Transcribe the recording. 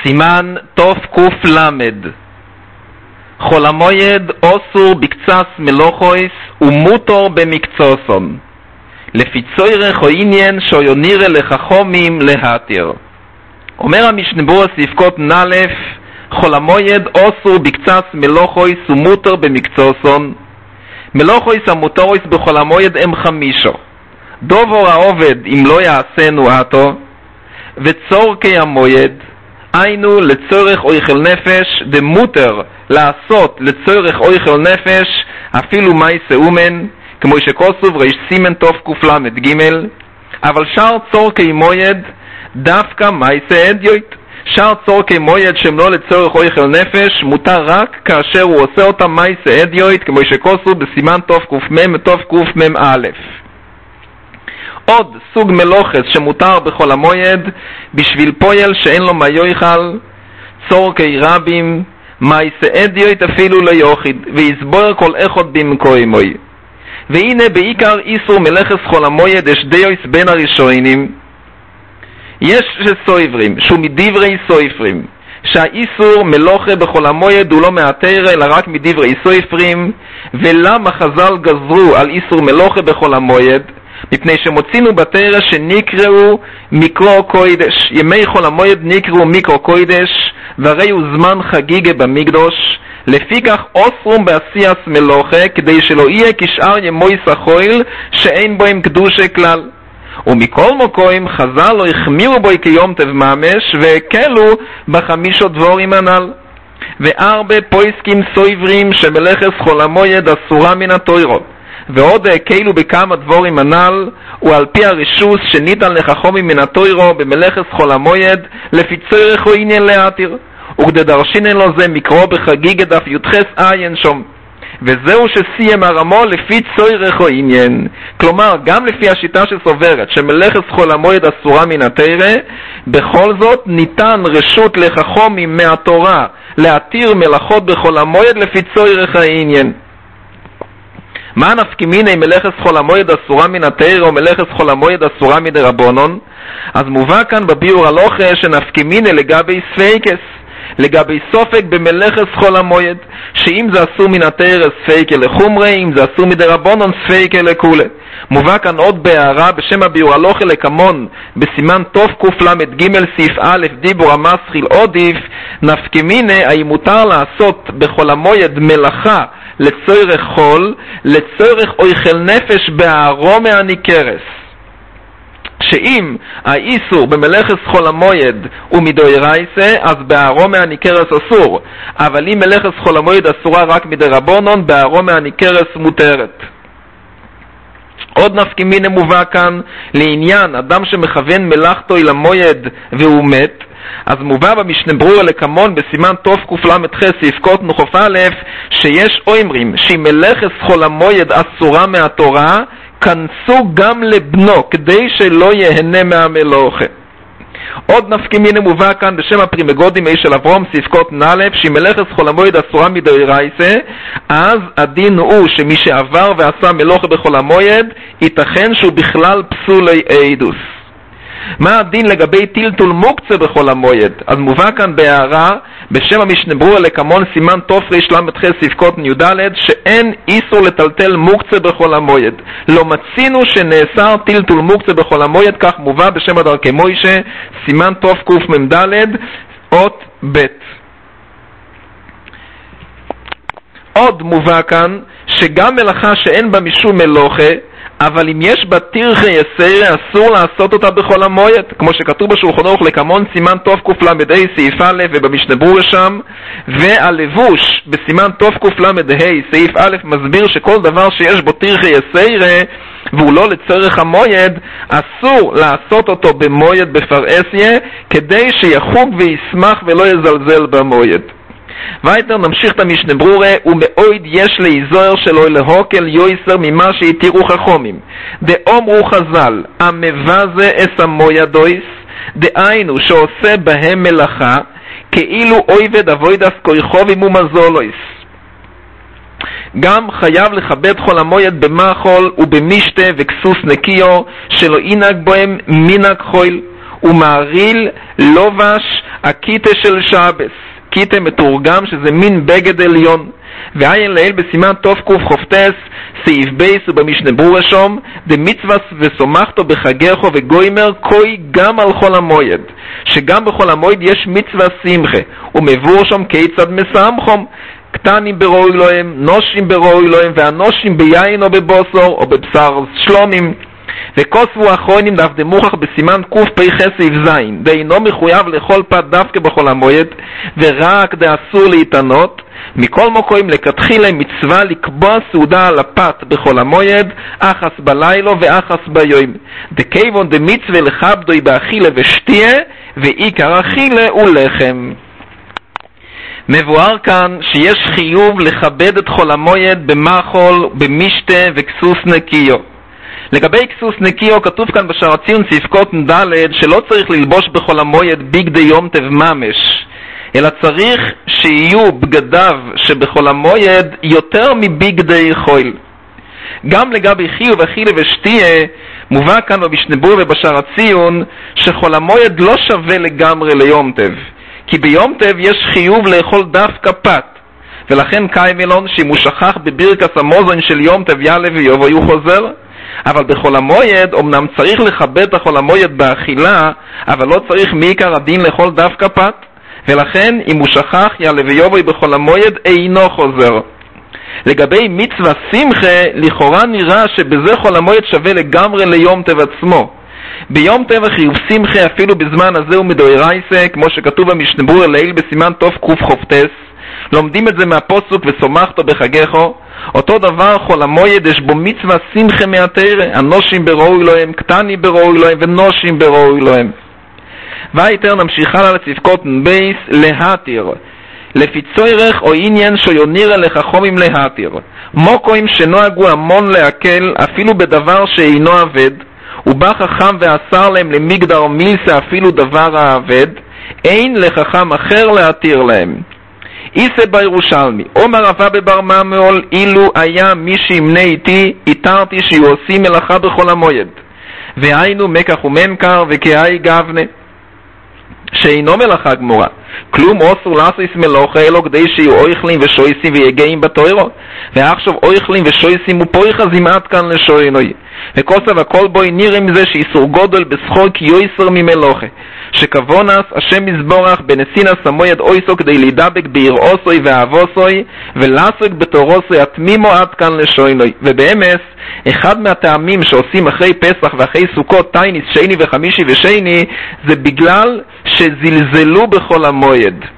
סימן תוף קוף למד. חול המועד אוסור בקצס מלוכויס ומותר במקצוסון. לפי צורך או עניין שיונירה לחכומים להתיר. אומר המשנה ברורה ספקות נלף, חול המועד אוסור בקצס מלוכויס ומותר במקצוסון. מלוכויס המותרויס בחול המועד הם 5. דובור העובד אם לא יעשנו עתו, וצורכי המועד, היינו לצורך אויכל נפש, דמותר לעשות לצורך אויכל נפש, אפילו מייסה אומן, כמו שכוסוב ריש סימן תוף קופלמת ג', אבל שאר צורכי מועד, דווקא מייסה אדיוט. שאר צורכי מועד שהם לא לצורך אויכל נפש, מותר רק כאשר הוא עושה אותם מייסה אדיוט, כמו שכוסוב בסימן תוף קופמם ותוף קופמם א'. עוד סוג מלוכס שמותר בכל המועד בשביל פועל שאין לו מה יאכל, צורכי רבים, מייסה אדיוט אפילו לא יוחיד, ויסבור כל אחד במקומוי. והנה בעיקר איסור מלאכס חול המועד יש דיוס בין הראשונים. יש שסויברים, שהוא מדברי סויפרים, שהאיסור מלוכה בחול המועד הוא לא מהתורה אלא רק מדברי סויפרים. ולמה חז"ל גזרו על איסור מלוכה בחול המועד? מפני שמוצינו בתורה שנקראו מיקרו קוידש. ימי חול המועד נקראו מיקרו קוידש, והרי הוא זמן חגיגה במקדוש. לפיכך אוסרום בעשייס מלוכה, כדי שלא יהיה כשאר ימוי סחויל שאין בהם קדושה כלל. ומכל מקום חז"ל לא החמירו בו כיום טב ממש, והקלו ב5 דבורים הנ"ל. והרבה פויסקים סויברים שמלאכס חול המועד אסורה מן התורה, ועוד הקלו בכמה דבורים הנ"ל, ועל פי הרשוס שניתן לחכמים מן התורה במלאכס חול המועד לפי צורך או עניין להתיר. וכדדרשינן לו זה מקרו בחגיגה דף י"ח עין שום. וזהו שסיים הרמו לפי צורך או עניין. כלומר, גם לפי השיטה שסוברת שמלאכס חול המועד אסורה מן התורה, בכל זאת ניתן רשות לחכמים מהתורה להתיר מלאכות בחול המועד לפי צורך העניין. מה נפקא מינה מלאכס חול המועד אסורה מן התורה או מלאכס חול המועד אסורה מדרבנן? אז מובא כאן בביאור הלכה שנפקא מינה לגבי ספיקס, לגבי סופק במלאכס חול המועד, שאם זה אסור מן התורה ספיקה לחומרי, אם זה אסור מדרבנן ספיקה לכולה. מובא כאן עוד בהערה בשם הביאור הלכה לכמון בסימן תוף קל"ג סעיף א' דיבור המסחיל עודיף, נפקא מינה האם מותר לעשות בחול המועד מלאכה לצורך חול, לצורך אויכל נפש בערום מהניכרס. שאם האיסור במלאכס חול המועד הוא מדאורייתא, אז בערום מהניכרס אסור, אבל אם מלאכס חול המועד אסורה רק מדרבנן, בערום מהניכרס מותרת. עוד נפקא מינה מובא כאן לעניין אדם שמכוון מלאכתו אל המועד והוא מת, אז מובא במשנה ברורה לכמון בסימן תוף קל"ח סעיף קות נ"א שיש אומרים שאם מלאכס חול המועד אסורה מהתורה, כנסו גם לבנו כדי שלא יהנה מהמלוכה. עוד נפקא מינה מובא כאן בשם הפרימגודים של אברהם סעיף קות נ"א שאם מלאכס חול המועד אסורה מדאורייתא, אז הדין הוא שמי שעבר ועשה מלוכה בחול המועד ייתכן שהוא בכלל פסולי אידוס. מה הדין לגבי טלטול מוקצה בחול המועד? אז מובא כאן בהערה בשם המשנה ברורה לכמון סימן תוף ר"ח סעיף קות י"ד שאין איסור לטלטל מוקצה בחול המועד. לא מצינו שנאסר טלטול מוקצה בחול המועד, כך מובא בשם הדרכי מוישה סימן תוף קמ"ד אות ב'. עוד מובא כאן שגם מלאכה שאין בה משום מלוכה, אבל אם יש בה טרחי יסיירה אסור לעשות אותה בחול המועד, כמו שכתוב בשולחן ערוך לכמון סימן תוף קל"ה סעיף א' ובמשנה ברורה שם. והלבוש בסימן תוף קל"ה סעיף א' מסביר שכל דבר שיש בו טרחי יסיירה והוא לא לצורך המועד, אסור לעשות אותו במועד בפרהסיה, כדי שיחוג וישמח ולא יזלזל במועד. ואיתר נמשיך את המשנה ברורה, ומאוד יש להיזהר שלא להוקל יויסר ממה שהתירו חכמים. דאמרו חז"ל, המבזה אס המועדויס, דהיינו שעושה בהם מלאכה, כאילו אויבד אבוידס כויכובים ומזולויס. גם חייב לכבד חול המועד במחול ובמשתה וכסוס נקיו, שלא ינהג בהם מנהג חול, ומעריל לובש הקיטה של שבס, קיטה מתורגם שזה מין בגד עליון, ועיין לעיל בסימן תוף קוף חופטס סעיף בייס ובמשנה ברורה שום דמצווה וסומכתו בחגךו וגוימר קוי גם על חול המועד, שגם בחול המועד יש מצווה שמחה ומבואר שם כיצד מסמכם, קטנים ברוי להם, נושים ברוי להם, והנושים ביין או בבוסור או בבשר שלומים. וכוספו האחרונים דף דמוכח בסימן קוף פי חסף זין, דאינו מחויב לכל פת דווקא בכל המועד, ורק דאסור להתענות. מכל מוקוים לכתחילה מצווה לקבוע סעודה על הפת בכל המועד, אחס בלילו ואחס ביום. דכיוון דמצווה לכבדוי באכילה ושתיה, ועיקר אכילה הוא לחם. מבואר כאן שיש חיוב לכבד את חול המועד במחול, במשתה וכסוס נקיו. לגבי כסוס נקיו כתוב כאן בשער הציון ספקות ד' שלא צריך ללבוש בחול המועד בגדי יום טב ממש, אלא צריך שיהיו בגדיו שבחול המועד יותר מבגדי חול. גם לגבי חיוב אכילה ושתיה מובא כאן במשנה ברורה ובשער הציון שחול המועד לא שווה לגמרי ליום טב, כי ביום טב יש חיוב לאכול דווקא פת, ולכן קיים אלון שאם הוא שכח בברכת המוזן של יום טב יעלה ויבוא הוא חוזר. אבל בחול המועד אמנם צריך לכבד את החול המועד באכילה, אבל לא צריך מעיקר הדין לאכול דווקא פת, ולכן אם הוא שכח יעלה ויבוא בחול המועד אינו חוזר. לגבי מצווה שמחה לכאורה נראה שבזה חול המועד שווה לגמרי ליום טב עצמו. ביום טבע חיוב שמחה אפילו בזמן הזה הוא מדאורייתא, כמו שכתוב במשנה ברורה לעיל בסימן תוף קוף חופטס, לומדים את זה מהפסוק וסומכתו בחגךו. אותו דבר חול המועד יש בו מצווה שמחה מהתורה, הנושים ברואי להם, קטני ברואי להם ונושים ברואי להם. והיתר נמשיך הלאה לצפקות בייס להתיר, לפי צורך או עניין שיונירה לחכמים להתיר, מוקוים שנוהגו המון להקל אפילו בדבר שאינו עבד, ובא חכם ואסר להם למגדר מילסה אפילו דבר העבד, אין לחכם אחר להתיר להם. איסה בירושלמי, אומר רבה בבר ממול, אילו היה מי שימנה איתי, איתרתי שיהיו עושים מלאכה בכל המועד, והיינו מקח וממכר וכהי גבנה, שאינו מלאכה גמורה, כלום אוסר לעשות מלאכה אלו כדי שיהיו אויכלים ושויסים ויגעים בתוירו, ועכשיו אויכלים ושויסים ופויך זימעת כאן לשוינוי, וכוסף הכל בוי נראה מזה שאיסור גודל בסחור כי יויסר ממלאכה, שכבונס השם מזבורך בנסינס המועד אויסו כדי להידבק ביראוסוי ואהבוסוי ולעסוק בתורוסוי התמימו עד כאן לשוינוי. ובאמס אחד מהטעמים שעושים אחרי פסח ואחרי סוכות טייניס שני וחמישי ושני זה בגלל שזלזלו בכל המועד.